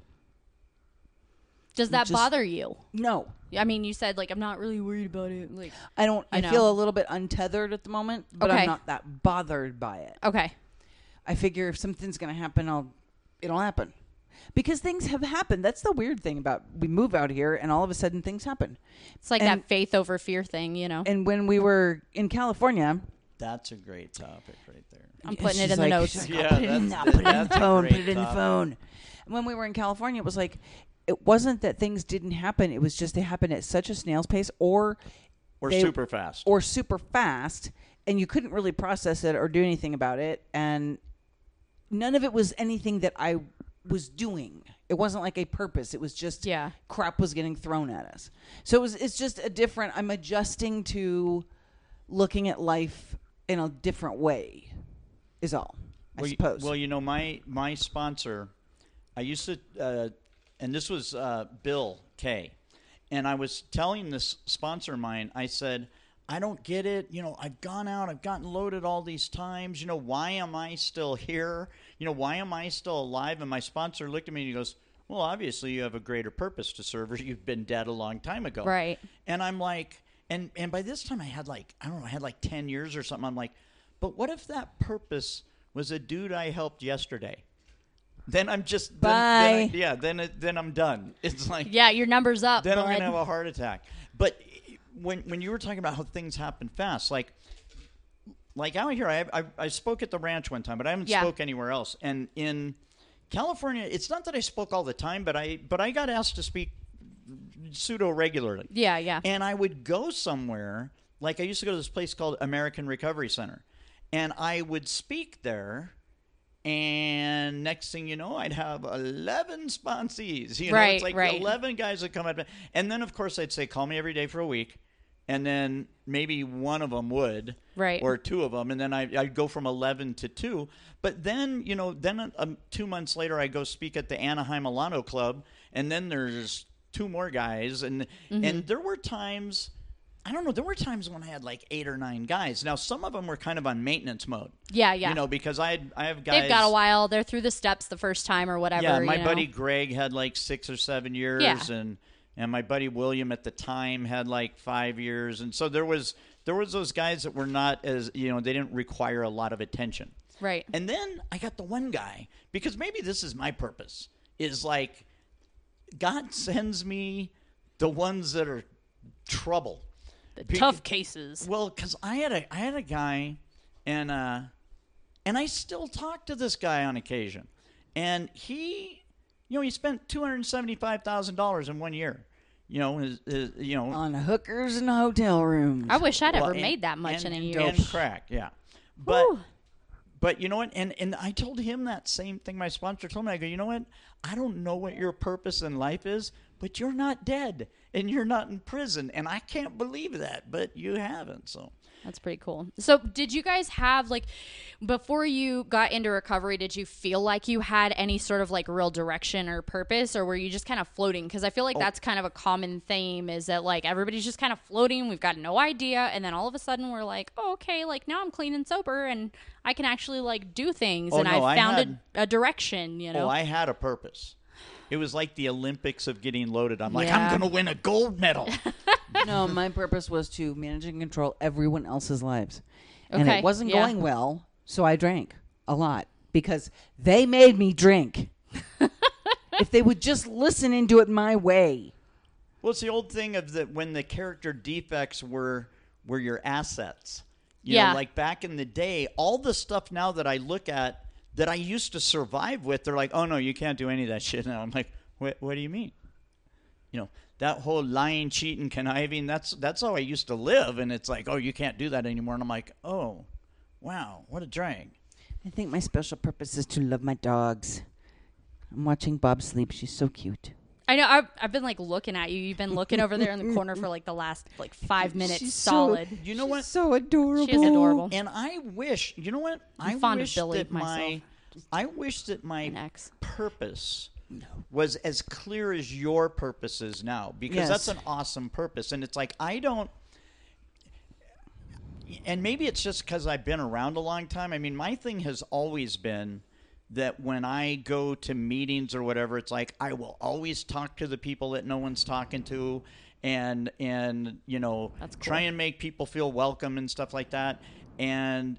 Does that just- bother you? No. I mean, you said I'm not really worried about it. I don't. I know. feel a little bit untethered at the moment, but Okay. I'm not that bothered by it. Okay. I figure if something's going to happen, it'll happen. Because things have happened. That's the weird thing about we move out here and all of a sudden things happen. It's like And- that faith over fear thing, And when we were in California, That's a great topic right there. I'm putting it she's in the like- notes. she's like, Yeah, I'll put it in that's- the that's a phone. great Put it in the topic. phone. And when we were in California, it was like it wasn't that things didn't happen. It was just they happened at such a snail's pace, or Or they- super fast. or super fast, and you couldn't really process it or do anything about it. And none of it was anything that I was doing. It wasn't like a purpose. It was just Yeah. crap was getting thrown at us. So it's just a different. I'm adjusting to looking at life in a different way. Is all. I suppose. My sponsor, I used to, and this was Bill K. And I was telling this sponsor of mine, I said, I don't get it. I've gone out, I've gotten loaded all these times. Why am I still here? Why am I still alive? And my sponsor looked at me and he goes, well, obviously you have a greater purpose to serve, or you've been dead a long time ago. Right. And I'm like, and by this time I had I had 10 years or something. I'm like, but what if that purpose was a dude I helped yesterday? Then I'm just Bye. Then I'm done. It's like, Yeah, your number's up. then I'm bud. gonna have a heart attack. But when you were talking about how things happen fast, like out here, I spoke at the ranch one time, but I haven't Yeah. spoke anywhere else. And in California, it's not that I spoke all the time, but I got asked to speak pseudo regularly. Yeah. And I would go somewhere, like I used to go to this place called American Recovery Center, and I would speak there. And next thing you know, I'd have 11 sponsees. Right, it's like right. 11 guys that come up. And then, of course, I'd say, call me every day for a week. And then maybe one of them would. Right. Or two of them. And then I'd go from 11 to 2. But then, 2 months later, I go speak at the Anaheim Alano Club. And then there's 2 more guys. And there were times I don't know. There were times when I had like 8 or 9 guys. Now, some of them were kind of on maintenance mode. Yeah. You know, because I have guys. They've got a while. They're through the steps the first time or whatever. Yeah, my you know? buddy Greg had like 6 or 7 years, Yeah. and my buddy William at the time had like 5 years, and so there was those guys that were not as, you know, they didn't require a lot of attention. Right. And then I got the one guy, because maybe this is my purpose, is like God sends me the ones that are trouble. The tough cases. Well, because I had a guy, and I still talk to this guy on occasion, and he spent $275,000 in 1 year. On hookers and hotel rooms. I wish I'd ever made that much in a year. And crack, yeah. But you know what? And I told him that same thing my sponsor told me. I go, you know what? I don't know what your purpose in life is, but you're not dead and you're not in prison. And I can't believe that, but you haven't. So That's pretty cool. So did you guys have, like, before you got into recovery, did you feel like you had any sort of like real direction or purpose, or were you just kind of floating? Because I feel like that's kind of a common theme, is that like everybody's just kind of floating. We've got no idea. And then all of a sudden we're like, oh, okay, like now I'm clean and sober and I can actually like do things. And I found a direction, you know? Oh, I had a purpose. It was like the Olympics of getting loaded. I'm like, Yeah. I'm going to win a gold medal. No, my purpose was to manage and control everyone else's lives. And Okay, it wasn't yeah. going well, so I drank a lot because they made me drink. If they would just listen and do it my way. Well, it's the old thing of when the character defects were your assets. You Yeah. know, like back in the day, all the stuff now that I look at that I used to survive with, they're like, oh, no, you can't do any of that shit now. I'm like, what do you mean? You know, that whole lying, cheating, conniving, that's how I used to live. And it's like, oh, you can't do that anymore. And I'm like, oh, wow, what a drag. I think my special purpose is to love my dogs. I'm watching Bob sleep. She's so cute. I know. I've been like looking at you. You've been looking over there in the corner for like the last like 5 minutes solid. You know what? So adorable. She is adorable. And I wish, you know what? I'm fond of wish Billy that myself. I wish that my An ex. purpose was as clear as your purpose is now, because Yes. that's an awesome purpose. And it's like, I don't, and maybe it's just because I've been around a long time. I mean, my thing has always been that when I go to meetings or whatever, it's like I will always talk to the people that no one's talking to, and you know, That's cool. try and make people feel welcome and stuff like that. And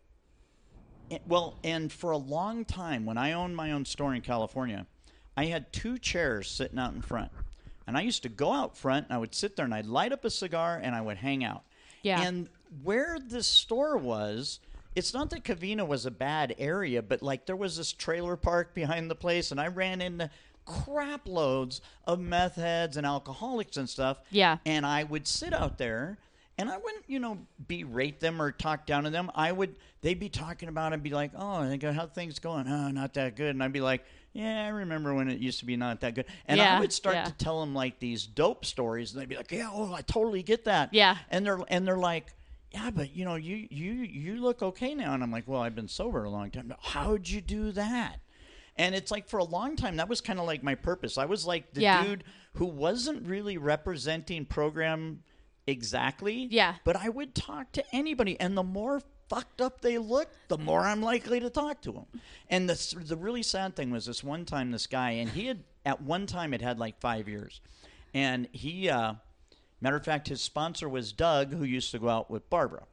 for a long time, when I owned my own store in California, I had 2 chairs sitting out in front. And I used to go out front, and I would sit there, and I'd light up a cigar, and I would hang out. Yeah. And where this store was, it's not that Covina was a bad area, but, like, there was this trailer park behind the place, and I ran into crap loads of meth heads and alcoholics and stuff. Yeah. And I would sit out there, and I wouldn't, you know, berate them or talk down to them. They'd be talking about it and be like, oh, how things going? Oh, not that good. And I'd be like, yeah, I remember when it used to be not that good. And I Yeah, would start yeah. to tell them like these dope stories, and they'd be like, yeah, oh, I totally get that. Yeah. And they're like, yeah, but you know, you look okay now. And I'm like, well, I've been sober a long time. How'd you do that? And it's like, for a long time, that was kind of like my purpose. I was like the Yeah. dude who wasn't really representing program exactly. Yeah. But I would talk to anybody, and the more fucked up they looked, the more I'm likely to talk to them. And the really sad thing was, this one time, this guy, and he had at one time had like 5 years, and he, matter of fact, his sponsor was Doug, who used to go out with Barbara.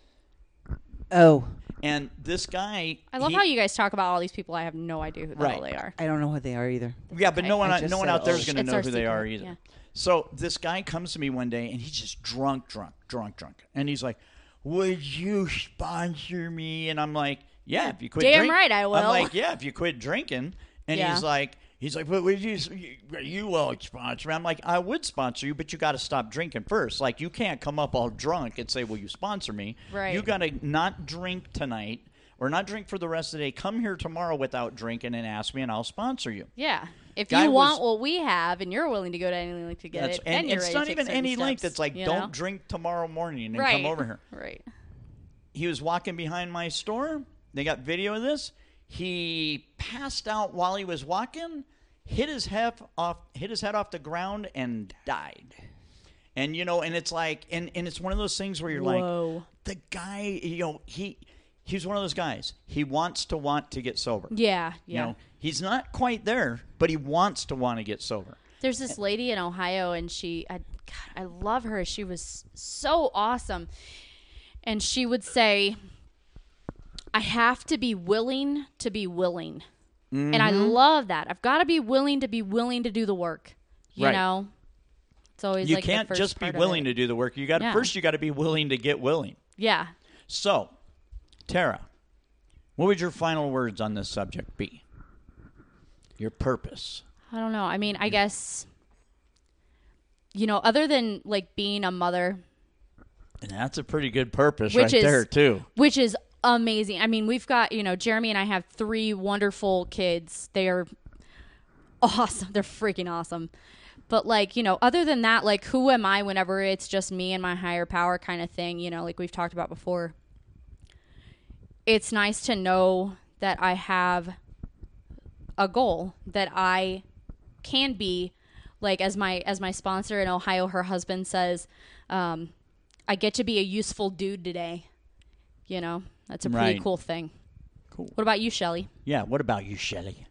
Oh, And this guy, I love how you guys talk about all these people. I have no idea who the hell Right. they are. I don't know who they are either. yeah, but Okay. no one I just said, out there is oh. going to It's know our who they are secret, either. yeah. So this guy comes to me one day, and he's just drunk, and he's like, "Would you sponsor me?" And I'm like, "Yeah, if you quit." Damn right I will. I'm like, "Yeah, if you quit drinking." And Yeah. he's like, "But would you won't sponsor me?" I'm like, "I would sponsor you, but you got to stop drinking first. Like, you can't come up all drunk and say, 'Will you sponsor me?' Right. You got to not drink tonight." Or not drink for the rest of the day. Come here tomorrow without drinking and ask me, and I'll sponsor you. Yeah. If Guy you want was- what we have and you're willing to go to any length to get That's, it, then and you're it's ready not to take even certain any length. steps, It's like, you don't know? drink tomorrow morning and right. come over here. Right. He was walking behind my store. They got video of this. He passed out while he was walking, hit his head off the ground, and died. And, and it's like, and it's one of those things where you're Whoa. like, the guy, he's one of those guys. He wants to get sober. Yeah. He's not quite there, but he wants to get sober. There's this lady in Ohio, and I love her. She was so awesome. And she would say, I have to be willing to be willing. Mm-hmm. And I love that. I've got to be willing to do the work. You know? It's always you like can't the first just be part of willing it. to do the work. First you got to be willing to get willing. Yeah. So, Tara, what would your final words on this subject be? Your purpose. I don't know. I mean, I guess, other than like being a mother. And that's a pretty good purpose there, too. Which is amazing. I mean, we've got, Jeremy and I have 3 wonderful kids. They are awesome. They're freaking awesome. But like, other than that, like, who am I whenever it's just me and my higher power kind of thing, like we've talked about before. It's nice to know that I have a goal, that I can be, like, as my sponsor in Ohio, her husband says, I get to be a useful dude today. That's a pretty cool thing. Cool. What about you, Shelly? Yeah, what about you, Shelly?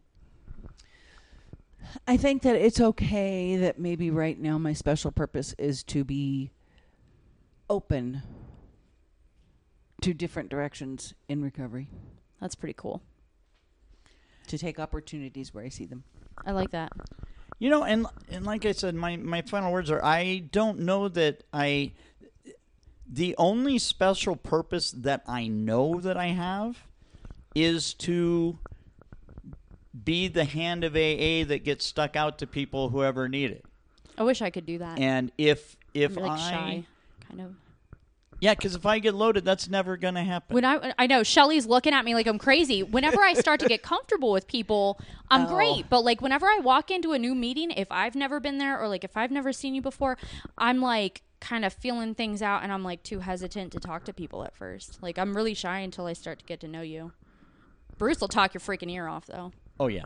I think that it's okay that maybe right now my special purpose is to be open to different directions in recovery. That's pretty cool. To take opportunities where I see them. I like that. And like I said, my final words are, I don't know that the only special purpose that I know that I have is to be the hand of AA that gets stuck out to people who ever need it. I wish I could do that. And if I'm like shy, kind of. Yeah, because if I get loaded, that's never going to happen. When I know Shelly's looking at me like I'm crazy. Whenever I start to get comfortable with people, I'm great. But like whenever I walk into a new meeting, if I've never been there or like if I've never seen you before, I'm like kind of feeling things out, and I'm like too hesitant to talk to people at first. Like I'm really shy until I start to get to know you. Bruce will talk your freaking ear off, though. Oh, yeah.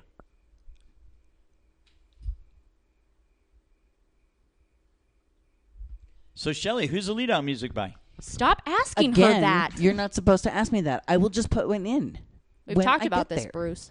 So, Shelly, who's the lead-out music by? Stop asking Again, her that. You're not supposed to ask me that. I will just put one in. We've talked about this, Bruce.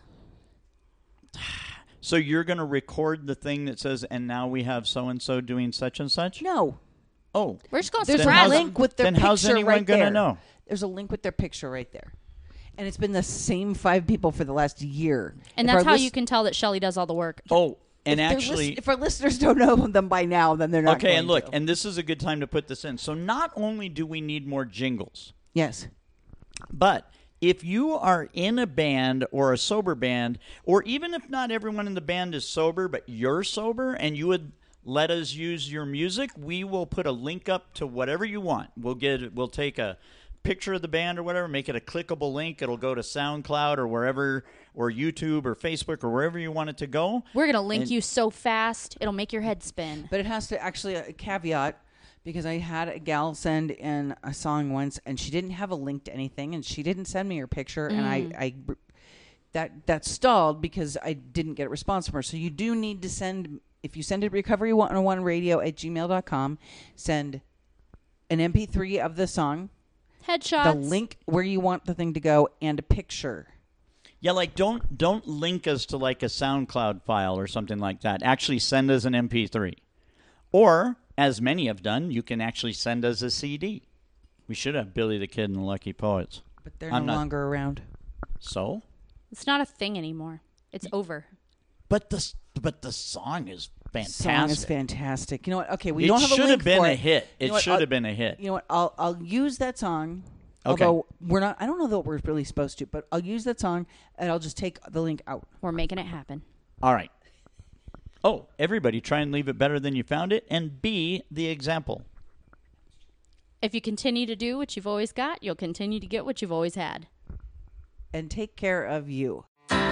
So you're going to record the thing that says, and now we have so-and-so doing such and such? No. Oh. We're just going to There's scratch a link with their then picture how's anyone right going to there. know? There's a link with their picture right there. And it's been the same 5 people for the last year. And that's how you can tell that Shelly does all the work. Oh, and actually... if our listeners don't know them by now, then they're not Okay, going and look, to. and this is a good time to put this in. So not only do we need more jingles... Yes. But if you are in a band or a sober band, or even if not everyone in the band is sober, but you're sober and you would let us use your music, we will put a link up to whatever you want. We'll take a picture of the band or whatever, make it a clickable link. It'll go to SoundCloud or wherever, or YouTube or Facebook or wherever you want it to go. We're going to link you so fast, it'll make your head spin. But it has to actually, a caveat, because I had a gal send in a song once, and she didn't have a link to anything, and she didn't send me her picture, and I that stalled because I didn't get a response from her. So you do need to send, if you send it recovery101radio@gmail.com, send an MP3 of the song, Headshots. the link where you want the thing to go, and a picture. Yeah, like don't link us to like a SoundCloud file or something like that. Actually send us an MP3. Or, as many have done, you can actually send us a CD. We should have Billy the Kid and the Lucky Poets. But they're no longer around. So? It's not a thing anymore. It's over. But the song is fantastic. Song is fantastic. You know what? Okay, we don't have a link should have been for a it. hit. You know It what? should have been a hit. You know what? I'll use that song. Okay. Although we're not, I don't know that we're really supposed to, but I'll use that song and I'll just take the link out. We're making it happen. All right. Oh, everybody try and leave it better than you found it and be the example. If you continue to do what you've always got, you'll continue to get what you've always had. And take care of you.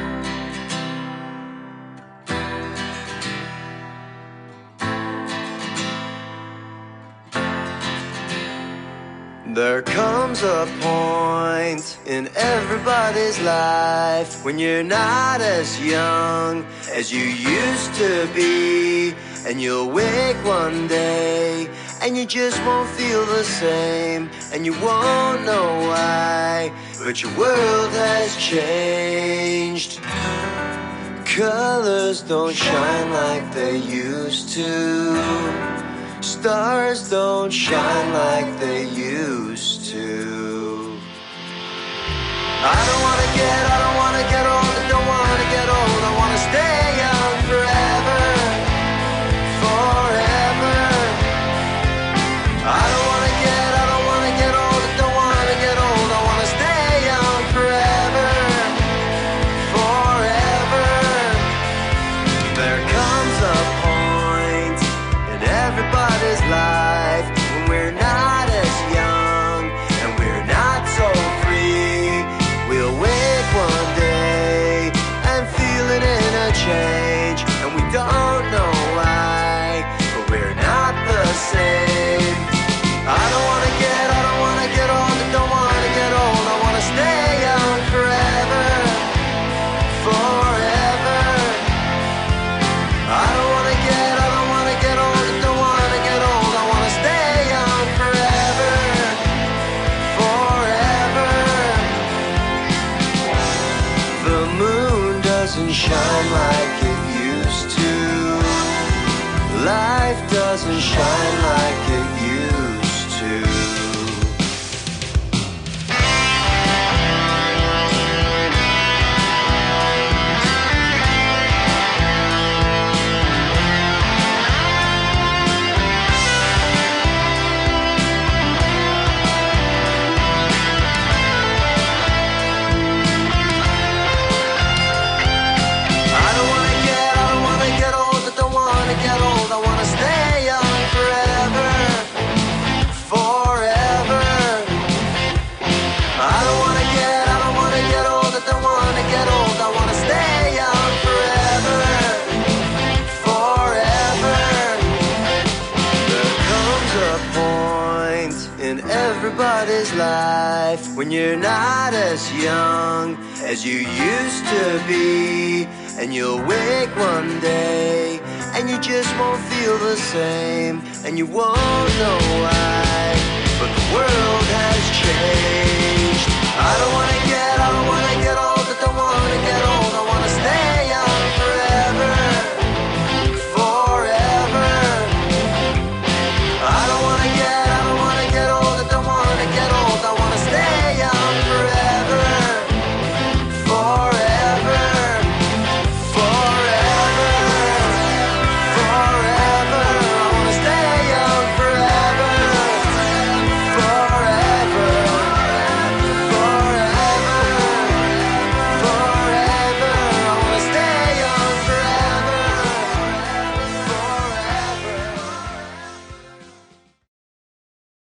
There comes a point in everybody's life when you're not as young as you used to be, and you'll wake one day and you just won't feel the same, and you won't know why, but your world has changed. Colors don't shine like they used to. Stars don't shine like they used to. I don't wanna get old, I don't wanna get old. I wanna stay young forever, forever. I don't wanna get old, I don't wanna get old. I wanna stay young forever, forever. There comes a point in everybody's life when we're not as young and we're not so free. We'll wake one day and feel an inner change, and we don't know why, but we're not the same. I don't wanna get old, I don't wanna get old. I wanna stay young forever, forever. I don't wanna get old, I don't wanna get old. I wanna stay young forever, forever. The moon doesn't shine like it used to. Life doesn't shine like it used to. I don't wanna get old, I don't wanna get old. I wanna stay young forever, forever. I don't wanna get old, I don't wanna get old. I wanna stay young forever, forever. There comes a point in everybody's life when you're not as young as you used to be, and you'll wake one day and you just won't feel the same, and you won't know why, but the world has changed. I don't wanna